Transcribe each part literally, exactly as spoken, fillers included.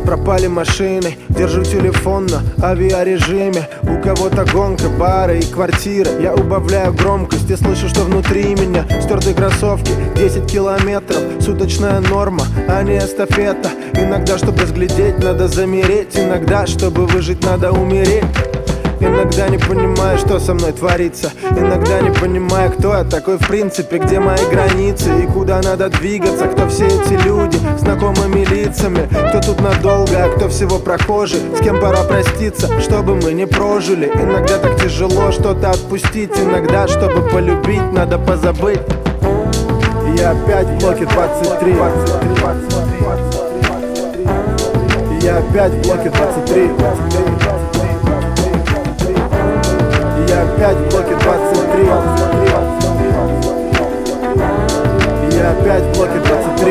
пропали машины, держу телефон на авиарежиме. У кого-то гонка, бары и квартиры. Я убавляю громкость и слышу, что внутри меня стертые кроссовки, десять километров, суточная норма, а не эстафета. Иногда, чтобы разглядеть, надо замереть. Иногда, чтобы выжить, надо умереть. Иногда не понимаю, что со мной творится. Иногда не понимаю, кто я такой в принципе. Где мои границы и куда надо двигаться. Кто все эти люди, знакомыми лицами. Кто тут надолго, а кто всего прохожий. С кем пора проститься, чтобы мы не прожили. Иногда так тяжело что-то отпустить. Иногда, чтобы полюбить, надо позабыть. Я опять в блоке двадцать три. Я опять в блоке двадцать три. Я опять в блоке двадцать три. Я опять в блоке двадцать три.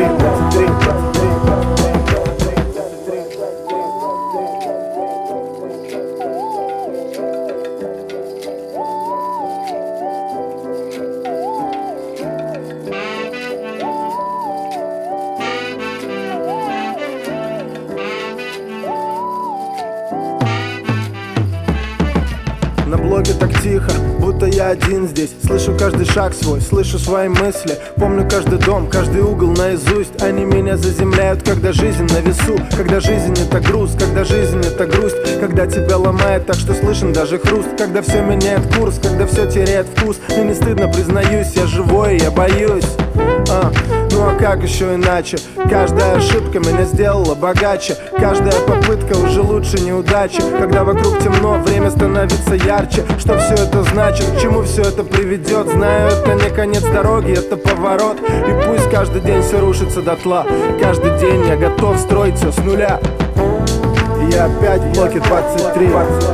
На блоге так тихо, будто я один здесь. Слышу каждый шаг свой, слышу свои мысли. Помню каждый дом, каждый угол наизусть. Они меня заземляют, когда жизнь на весу. Когда жизнь это груз, когда жизнь это грусть. Когда тебя ломает так, что слышен даже хруст. Когда все меняет курс, когда все теряет вкус. Мне не стыдно, признаюсь, я живой, я боюсь. а, Ну а как еще иначе? Каждая ошибка меня сделала богаче. Каждая попытка уже лучше неудачи. Когда вокруг темно, время становится ярче. Что все это значит, к чему все это приведет? Знаю, это не конец дороги, это поворот. И пусть каждый день все рушится дотла. Каждый день я готов строить все с нуля. Я опять в блоке двадцать три.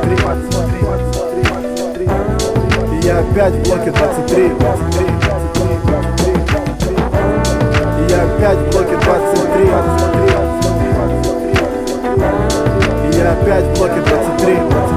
Я опять в блоке двадцать три. Я опять в блоке двадцать три. Я опять в блоке двадцать три.